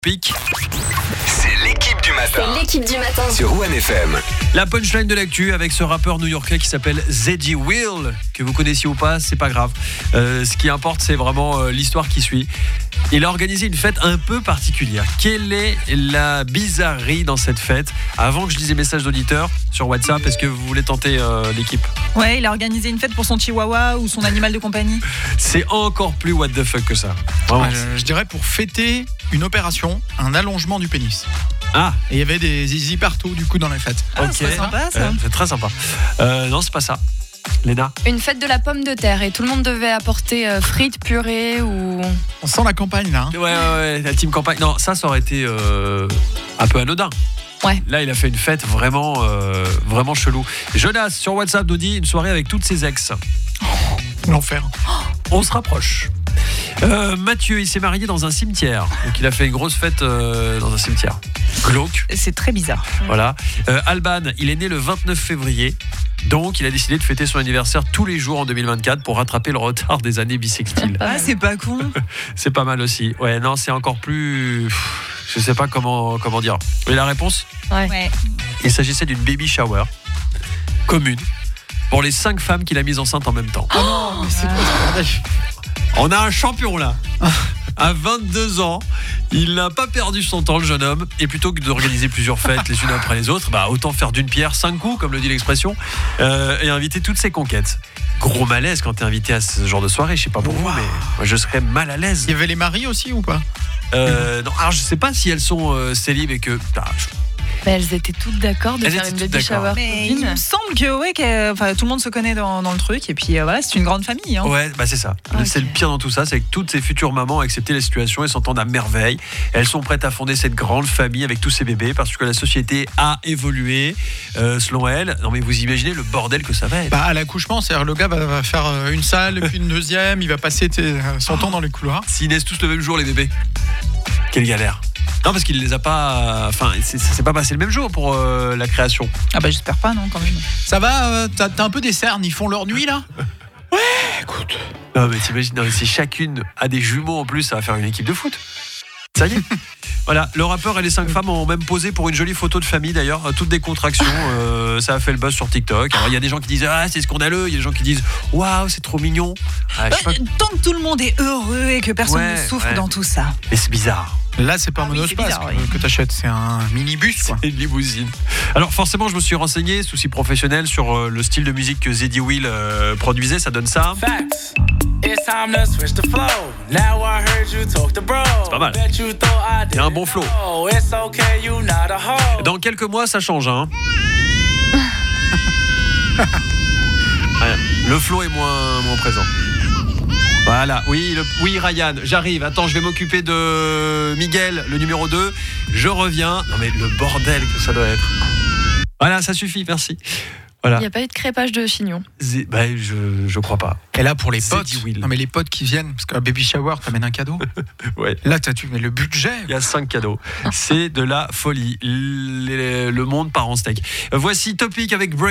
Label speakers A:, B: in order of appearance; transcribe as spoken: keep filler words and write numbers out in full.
A: Pic.
B: C'est l'équipe du matin.
C: C'est l'équipe du matin.
B: Sur One F M.
A: La punchline de l'actu avec ce rappeur new-yorkais qui s'appelle Zeddy Will, que vous connaissiez ou pas, c'est pas grave. Euh, ce qui importe, c'est vraiment euh, l'histoire qui suit. Il a organisé une fête un peu particulière. Quelle est la bizarrerie dans cette fête? Avant que je lise les messages d'auditeurs sur WhatsApp, est-ce que vous voulez tenter euh, l'équipe?
D: Ouais, il a organisé une fête pour son chihuahua ou son animal de compagnie.
A: C'est encore plus what the fuck que ça. Vraiment.
E: Euh, je dirais pour fêter une opération, un allongement du pénis.
A: Ah,
E: Et il y avait des zizi partout du coup dans la fête.
D: Ah,
A: ok.
D: c'est sympa ça.
A: Euh, c'est très sympa. Euh, non, c'est pas ça. Léna?
C: Une fête de la pomme de terre et tout le monde devait apporter euh, frites, purée ou...
E: On sent la campagne là. hein.
A: Ouais, ouais, ouais, la team campagne. Non, ça, ça aurait été euh, un peu anodin.
C: Ouais.
A: Là, il a fait une fête vraiment, euh, vraiment chelou. Jonas, sur WhatsApp, nous dit une soirée avec toutes ses ex.
E: L'enfer.
A: On se rapproche. Euh, Mathieu, il s'est marié dans un cimetière. Donc, il a fait une grosse fête euh, dans un cimetière. Glauque,
D: C'est très bizarre.
A: voilà. Euh, Alban, il est né le vingt-neuf février. Donc, il a décidé de fêter son anniversaire tous les jours en deux mille vingt-quatre pour rattraper le retard des années bissextiles.
D: Ah, c'est pas con.
A: C'est pas mal aussi. Ouais, non, c'est encore plus... Je sais pas comment, comment dire. Vous voulez la réponse?
C: Ouais.
D: Ouais.
A: Il s'agissait d'une baby shower commune pour les cinq femmes qu'il a mises enceintes en même temps.
E: Oh non, mais c'est quoi ce bordel?
A: On a un champion là. À vingt-deux ans, il n'a pas perdu son temps, le jeune homme. Et plutôt que d'organiser plusieurs fêtes les unes après les autres, bah autant faire d'une pierre cinq coups, comme le dit l'expression, euh, et inviter toutes ses conquêtes. Gros malaise quand t'es invité à ce genre de soirée. Je sais pas pour vous,
E: Wow.
A: mais moi, je serais mal à l'aise.
E: Il y avait les maris aussi ou pas?
A: Euh, non, alors je sais pas si elles sont euh, célibes et que. Ah, je-
C: Mais elles étaient toutes d'accord de
A: Elles
C: faire
A: étaient
C: une
A: toutes
C: baby
A: d'accord.
C: shower
D: Mais
C: commune.
D: il me semble que, ouais, que enfin, tout le monde se connaît dans, dans le truc. Et puis euh, voilà, c'est une grande famille. Hein.
A: Ouais, bah c'est ça.
C: Ok.
A: C'est le pire dans tout ça, c'est que toutes ces futures mamans ont accepté la situation et s'entendent à merveille. Elles sont prêtes à fonder cette grande famille avec tous ces bébés parce que la société a évolué euh, selon elles. Non mais vous imaginez le bordel que ça va être.
E: Bah à l'accouchement, c'est-à-dire le gars va, va faire euh, une salle, puis une deuxième, il va passer t'es, euh, son temps dans les couloirs.
A: S'ils naissent tous le même jour les bébés, quelle galère. Non parce qu'il les a pas, enfin c'est, ça s'est pas passé le même jour pour euh, la création.
D: Ah bah j'espère pas, non, quand même.
E: Ça va, euh, t'as, t'as un peu des cernes, ils font leur nuit là? Ouais, écoute.
A: Non mais t'imagines, non, mais si chacune a des jumeaux en plus, ça va faire une équipe de foot. Ça y est. Voilà, le rappeur et les cinq femmes ont même posé pour une jolie photo de famille d'ailleurs, toutes des contractions, euh, ça a fait le buzz sur TikTok. Alors il y a des gens qui disent ah c'est scandaleux, il y a des gens qui disent waouh c'est trop mignon. Ah, je sais pas,
D: Bah, tant que tout le monde est heureux et que personne
A: Ouais,
D: ne souffre
A: ouais.
D: dans tout ça.
A: mais c'est bizarre.
E: Là, c'est pas un
D: Ah oui,
E: monospace
D: c'est bizarre,
E: que,
D: oui.
E: que t'achètes, c'est un minibus quoi.
A: C'est une limousine. Alors forcément je me suis renseigné, souci professionnel, sur euh, le style de musique que Zeddy Will euh, produisait, ça donne ça.
F: Facts. It's time to switch the flow. Now I heard you talk to bro.
A: C'est pas mal.
F: Bet you thought I
A: Il y a un
F: didn't
A: bon flow.
F: know. It's okay, you not a hoe.
A: Dans quelques mois ça change hein. Ouais, le flow est moins, moins présent. Voilà, oui, le, oui Ryan, j'arrive. Attends, je vais m'occuper de Miguel, le numéro deux. Je reviens. Non mais le bordel que ça doit être. Voilà, ça suffit, merci.
C: Il
A: Voilà.
C: n'y a pas eu de crépage de chignon.
A: Zé- bah, je, je crois pas.
E: Et là pour les
A: Zeddy
E: potes,
A: Will.
E: non mais les potes qui viennent, parce qu'un baby shower t'amènes un cadeau.
A: Ouais.
E: Là t'as tu mais le budget.
A: Il y a cinq cadeaux. C'est de la folie. Le, le monde part en steak. Voici Topic avec Break.